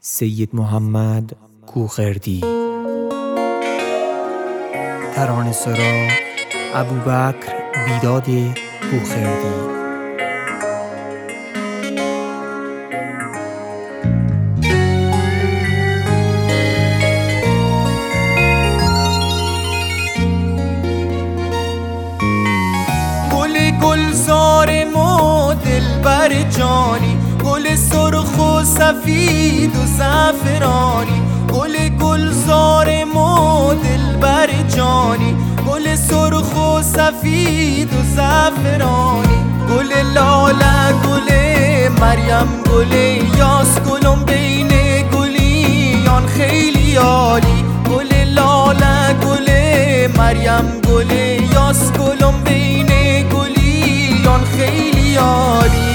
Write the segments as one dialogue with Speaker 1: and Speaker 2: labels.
Speaker 1: سید محمد کوخردی. ترانه سرا ابوبکر بیداد کوخردی.
Speaker 2: گلزار ما دلبر جانی، گل سرخ و سفید و زعفرانی. گلزار ما دلبر جانی، گل سرخ و سفید و زعفرانی. گل لاله گل مریم گل یاس، گلم بین گلیان خیلی عالی. گل لاله گل مریم گل یاس، گلم بین گلیان خیلی عالی.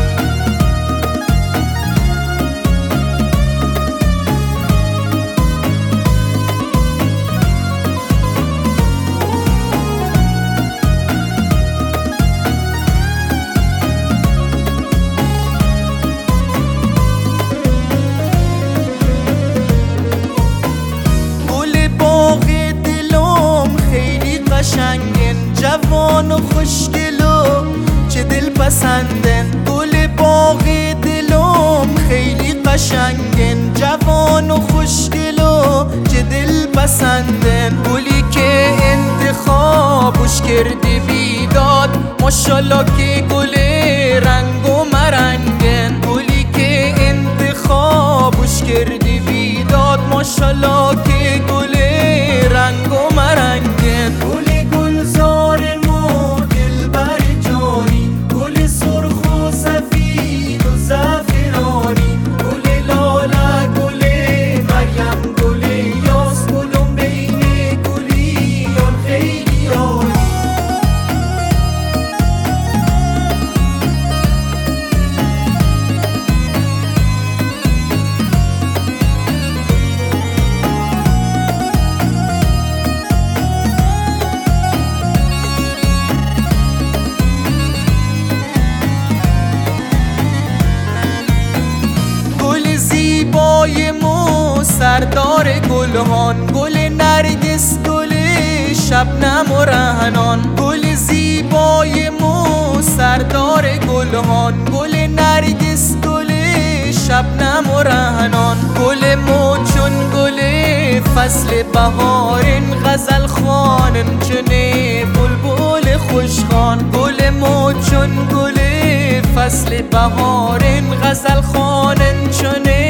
Speaker 2: قشنگن جوان و خوشگل و چه دل پسندن. گل باغ دلم خیلی قشنگن جوان و خوشگل و چه دل پسندن. گلی که انتخابش کرده بیداد، ماشالله که گل رنگ و مرنگن. گلی که انتخابش کرده بیداد، ماشالله که گل رنگ و مرنگن. گلزار ما دلبر جانی، گل سرخ و سفید و زعفرانی. گل لاله گل مریم گل یاس، گلم بین گلیان خیلی عالی. زیبای مو سردار گلهان، گل نرگس گل شبنم و رهنان. گل زیبای مو سردار گلهان، گل نرگس گل شبنم و رهنان. گل مو چون گل فصل بهارن، غزل خوانن چنه بلبل خوشخوان. گل مو چون گل فصل بهارن، غزل خوانن چنه